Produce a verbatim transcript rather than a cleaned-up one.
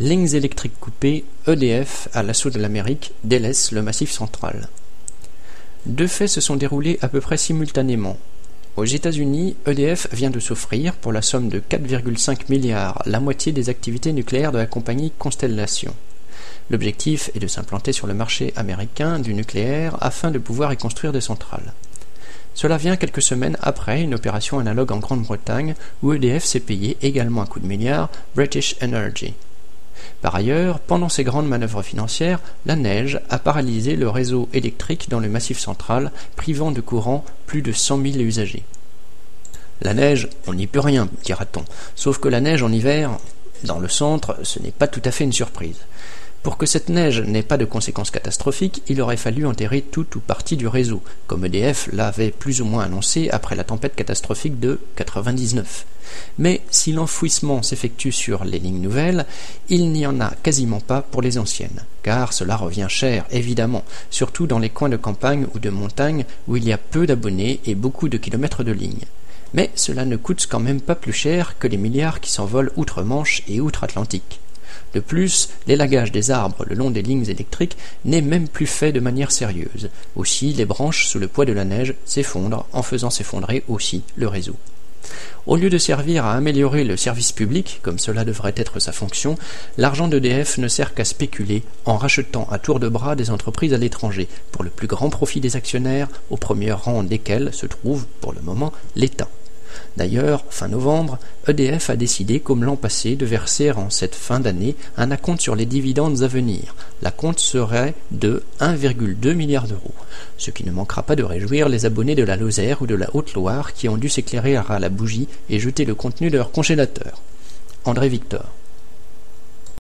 Lignes électriques coupées, E D F, à l'assaut de l'Amérique, délaisse le Massif central. Deux faits se sont déroulés à peu près simultanément. Aux États-Unis, E D F vient de s'offrir, pour la somme de quatre virgule cinq milliards, la moitié des activités nucléaires de la compagnie Constellation. L'objectif est de s'implanter sur le marché américain du nucléaire afin de pouvoir y construire des centrales. Cela vient quelques semaines après une opération analogue en Grande-Bretagne où E D F s'est payé également un coup de milliard British Energy. Par ailleurs, pendant ces grandes manœuvres financières, la neige a paralysé le réseau électrique dans le Massif central, privant de courant plus de cent mille usagers. La neige, on n'y peut rien, dira-t-on, sauf que la neige en hiver, dans le centre, ce n'est pas tout à fait une surprise. Pour que cette neige n'ait pas de conséquences catastrophiques, il aurait fallu enterrer tout ou partie du réseau, comme E D F l'avait plus ou moins annoncé après la tempête catastrophique de quatre-vingt-dix-neuf. Mais si l'enfouissement s'effectue sur les lignes nouvelles, il n'y en a quasiment pas pour les anciennes, car cela revient cher, évidemment, surtout dans les coins de campagne ou de montagne où il y a peu d'abonnés et beaucoup de kilomètres de lignes. Mais cela ne coûte quand même pas plus cher que les milliards qui s'envolent outre-Manche et outre-Atlantique. De plus, l'élagage des arbres le long des lignes électriques n'est même plus fait de manière sérieuse. Aussi, les branches, sous le poids de la neige, s'effondrent en faisant s'effondrer aussi le réseau. Au lieu de servir à améliorer le service public, comme cela devrait être sa fonction, l'argent d'E D F ne sert qu'à spéculer en rachetant à tour de bras des entreprises à l'étranger, pour le plus grand profit des actionnaires, au premier rang desquels se trouve, pour le moment, l'État. D'ailleurs, fin novembre, E D F a décidé, comme l'an passé, de verser en cette fin d'année un acompte sur les dividendes à venir. L'acompte serait de un virgule deux milliard d'euros, ce qui ne manquera pas de réjouir les abonnés de la Lozère ou de la Haute-Loire qui ont dû s'éclairer à la bougie et jeter le contenu de leur congélateur. André Victor.